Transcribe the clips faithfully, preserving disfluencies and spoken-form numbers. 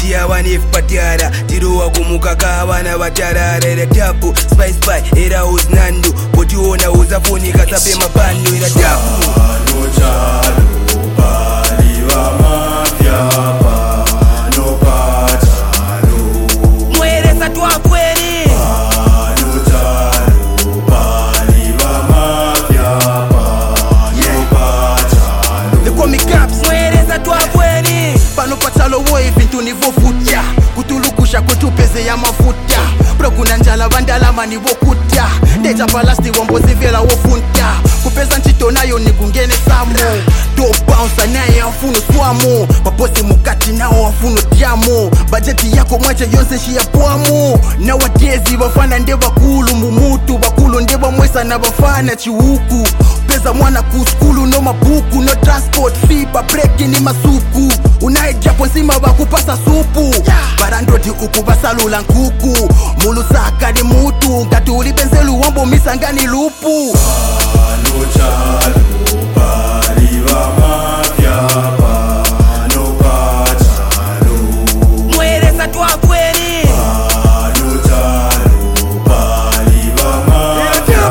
Tia wanif patiara Tiruwa kumukaka wana watarara Ira tabu Spy spy Ira uznandu Potiona uzafuni kasape mapandu Ira tabu Pano chalo Pali wa mafia Pano pachalo Mwereza tuwa kweli Pano chalo Pali wa mafia Pano pachalo They call me Caps. Mwereza tuwa kweli Pano pachalo woi vintu nivovutia kutulukusha kwetu peze ya mafuta bro kuna njala vandalama ni wokuta ndeja palasti wambozi vyela wofunta kupeza nchito nayo ni kungene samo do bounce naye afuno swamo paposi mukati nao afuno tiamo bajeti yako mwache yonse shia pwamo na watezi wafana nde bakulu mumutu bakulu nde bamwesa na bafana chihuku peza mwana kuskulu no mabuku no transport fee pa breki ni masuku unaejapo nsima bakupasa supu barandoti uku basalula nkuku mulusaka ni mutu ngati ulibenzelu wambo misangani lupu Pano chalo Pali wa mafia Pano pachalo Mwereza tuwa kweli Pano chalo Pali wa mafia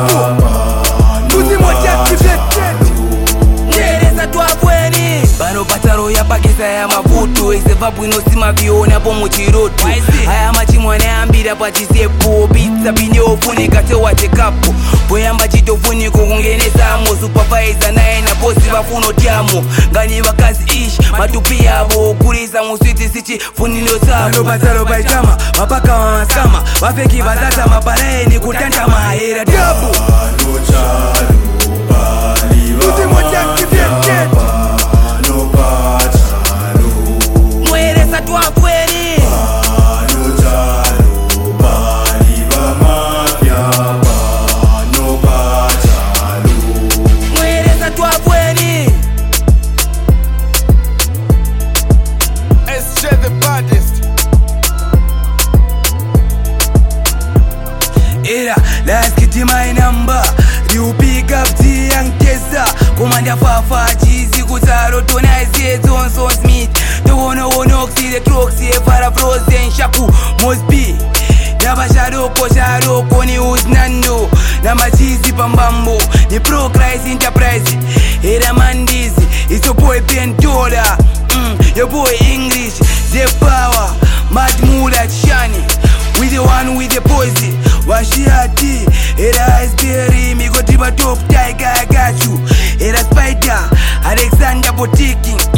Mwereza tuwa kweli Bano pataro ya pakisa ya mafutu Isevapu inosima viona po muchirotu Haya machimwa neambira pachisepo Pizza bini ofunika tewa chekapo Poyamba chitofuniko kungenesa mo Supervisor nae na bosi vafuno tiamo Ngani wakazi ish matupi yabo Kulisa muswiti sichi funilo sabo Bano pataro paitama Wapaka wamasama Wafeki batata maparae ni kutanta mahera dabu Pano chalo Pali wa mafia Pano pachalo Mwereza tuwa kweli Pano chalo Pali wa mafia Pano pachalo Mwereza tuwa kweli S J the baddest. Era, let's get my number You pick up the young tester Commander Fafa, cheesy Kutaro, Tona, Zed, Zonson, Smith Tohono, Onoxy, the Croxy, Farah, Frozen, Shaku, Mosby Naba Sharoko, Sharoko, ni Uznando Nama cheesy Pambambo Ni Pro Christ Enterprise Era Mandizi, it's your boy Pentola mm, Your boy English, the power Mad Mula Chani With the one with the poison Washiati Era Iceberry Migo Tiba Top Tiger I got you Era Spider Alexander Botiki